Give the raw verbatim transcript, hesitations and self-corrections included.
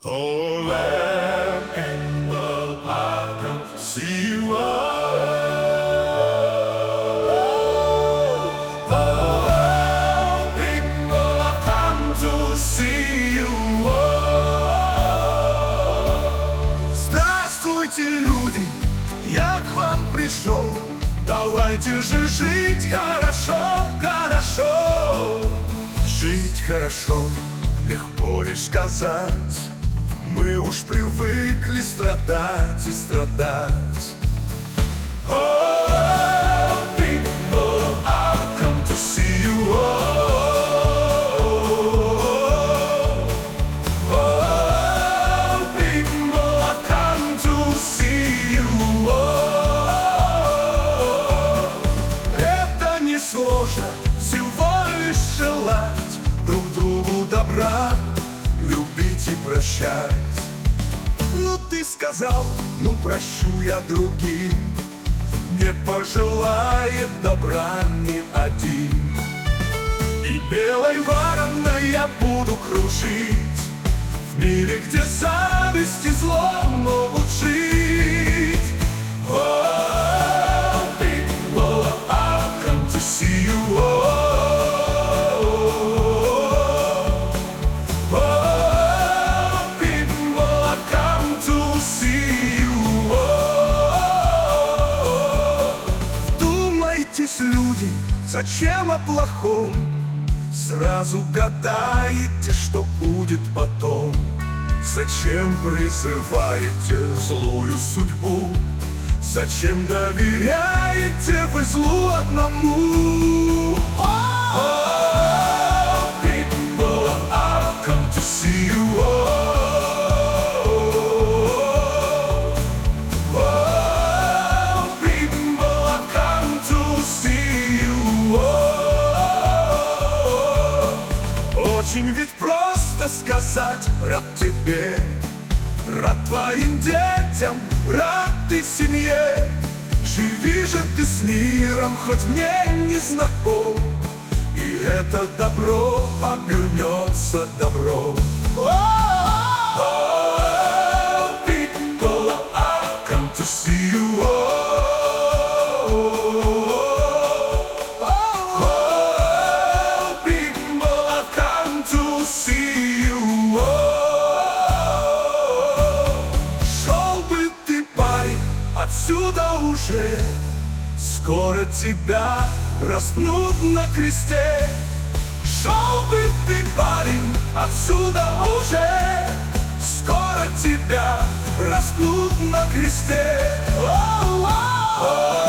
Oh, lamb and love, I've come to see you. Oh, lamb and love, I've come to see you. Здравствуйте, люди, я к вам пришел. Давайте же жить хорошо, хорошо. Жить хорошо, легко лишь сказать. Мы уж привыкли страдать и страдать. Oh, people, I've come to see you. Oh, oh, people, I've come to see you. Oh, это не сложно, всего лишь желать друг другу добра, любить и прощать. Ну ты сказал, ну прощу я другим, не пожелает добра ни один. И белой вороной я буду кружить в мире, где зависть и зло могут жить. Oh, people, I've come to see you. Люди, зачем о плохом? Сразу гадаете, что будет потом. Зачем призываете злую судьбу? Зачем доверяете вы злу одному? Oh, people, I've come to see you. Очень ведь просто сказать рад тебе, рад твоим детям, рад ты семье. Живи же ты с миром, хоть мне не знаком, и это добро обернется добром. Oh, people, I've come to see you. See you. Шел бы ты, парень, отсюда уже, скоро тебя распнут на кресте. Шел бы ты, парень, отсюда уже, скоро тебя распнут на кресте. Oh, oh, oh.